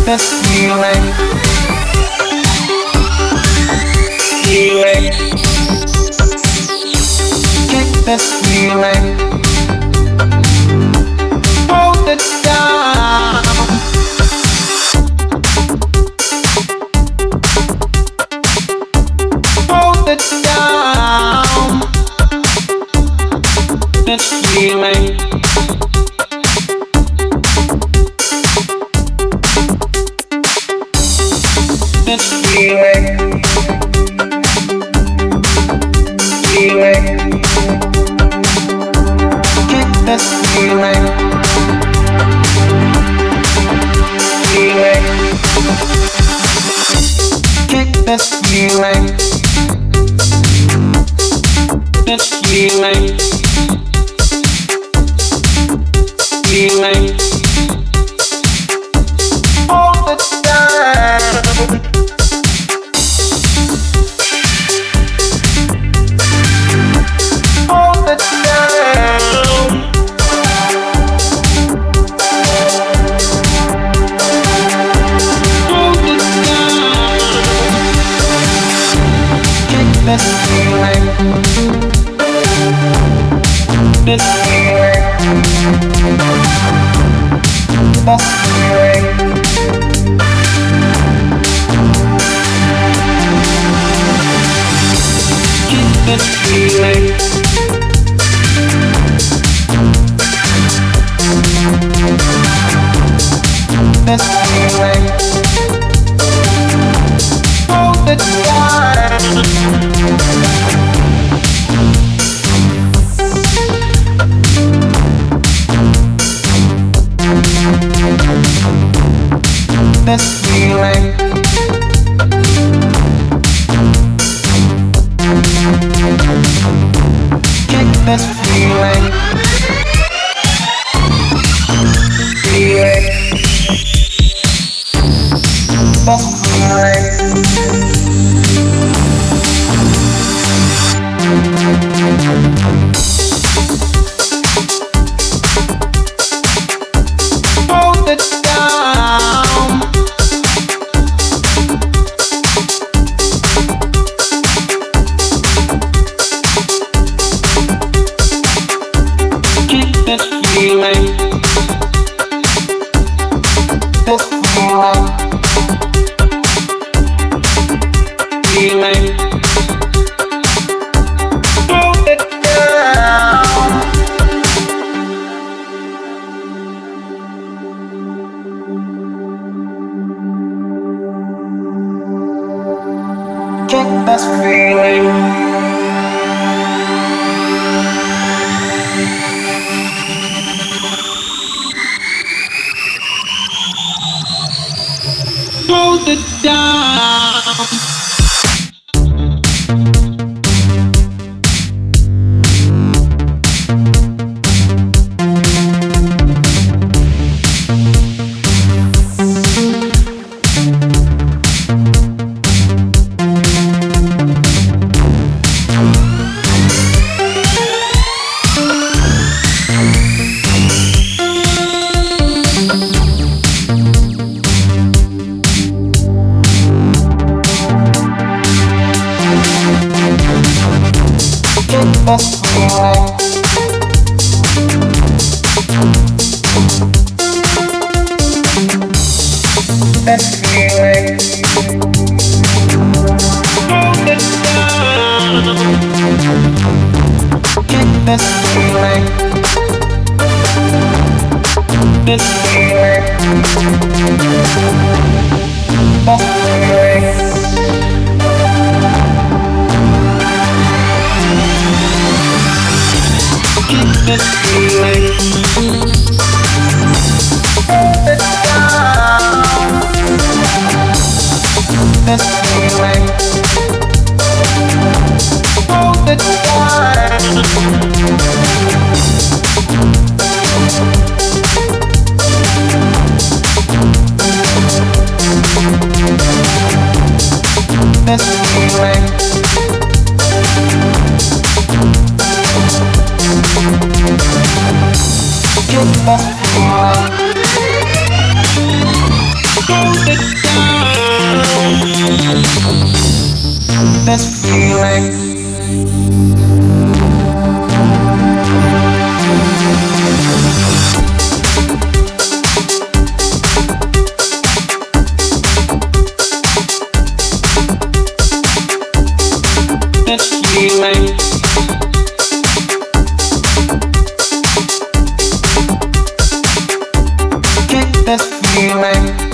this feeling, feeling. Kick this feeling, hold it down. Hold it down. This feeling. This feeling, feeling. Kick this feeling, feeling. Kick this feeling, this feeling, feeling. All the time. All the time. All the time. Kick this feeling, this feeling, this feeling. Keep this feeling. This feeling. Hold the time. This feeling. Kick this feeling, feeling, this feeling. Hold it down. Keep this feeling, this feeling, feeling. Hold it down. Kick this feeling. Hold it down. This feeling, this feeling. Hold it down. Kick this feeling, this feeling, this feeling. Keep this feeling. Hold it down. This feeling. Hold it down. this feeling. This feeling. Get this feeling.